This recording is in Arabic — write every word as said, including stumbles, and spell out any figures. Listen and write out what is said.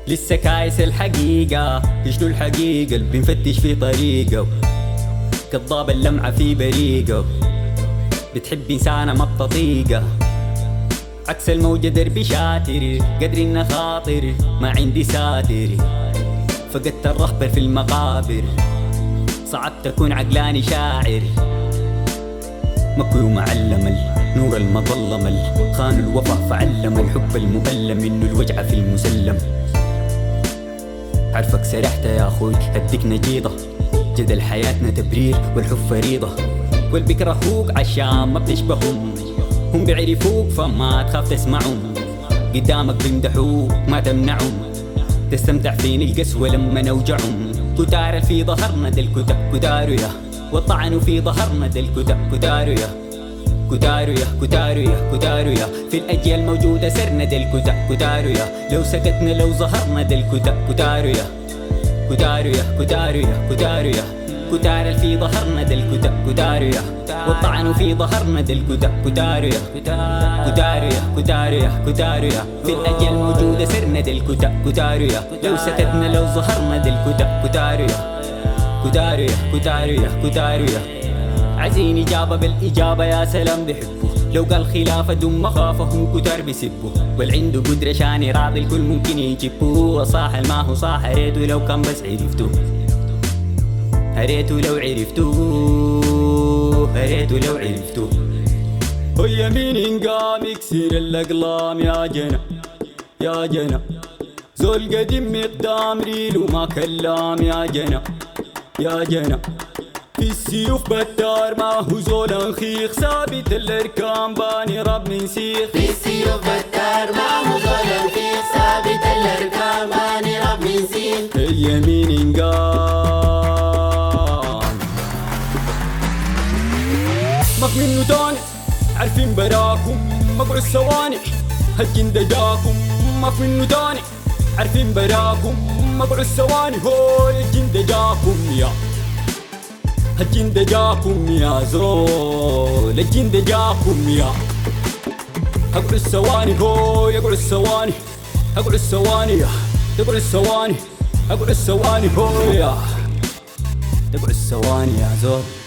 لسه كايس الحقيقة، شنو الحقيقة اللي بنفتش في طريقه، كذاب اللمعة في بريقه، بتحب إنسانة ما بتطيقه، عكس الموجة دربي شاتر، قدر إنه خاطر ما عندي ساتر، فقدت الرهبة في المقابر، صعب تكون عقلاني شاعر، مكوي معلم نور المظلم، خان الوفا فعلم الحب المؤلم، إنه الوجع في المسلم. عرفك سرحت يا أخوي هديك نجيضة، جدل حياتنا تبرير والحب فريضة، والبيكرهوك عشان ما بتشبههم، هم بيعرفوك فما تخاف تسمعهم، قدامك بيمدحوك ما تمنعهم، تستمتع فين القسوة لما نوجعهم، كتار في ظهرنا دل كتاب كتارو يا، والطعن في ظهرنا دل كتاب كتارو يا، كتارو يا كتارو يا كتارو يا، في الأجيال موجودة سرنا دل كتاب كتارو يا، لو سكتنا لو ظهرنا دل كتاب كتارو يا، كتارو يا كتارو يا كتارو يا، كتار في ظهرنا دل كتاب كتارو يا، والطعن في ظهرنا دل كتاب كتارو يا، كتارو يا كتارو يا كتارو يا، في الأجيال موجودة سرنا دل كتاب كتارو يا، لو سكتنا لو ظهرنا دل كتاب كتارو يا، كتارو يا كتارو يا كتارو يا، عايزين إجابة بالإجابة يا سلام بحبه، لو قال خلافة دم مخافهم كتار بيسبه، والعنده قدرة شان يراضي الكل ممكن يجيبه، وصاح ما هو صاح هريته لو كان بس عرفته، هريته لو عرفته، هريته لو عرفته. ويا مين قام يكسر الأقلام يا جنى يا جنى، زول قديم مقدام ريل وما كلام يا جنى يا جنى، في السيوف بتار ما هو زول انخيخ، ثابت الاركان باني رب من سيخ، في السيوف بتار ما هو زول انخيخ، ثابت الاركان باني رب من سيخ. اليمين قام ماك منو تاني عارفين براكم، مقعوا الثواني هالجند جاكم، ماك منو تاني عارفين براكم، مقعوا الثواني هو الجند جاكم يا، الجند جاكم يا زول، الجند جاكم يا، اقعد الثواني هو يقعد الثواني، اقعد الثواني يا تقعد الثواني، اقعد الثواني هو يا تقعد الثواني يا زول.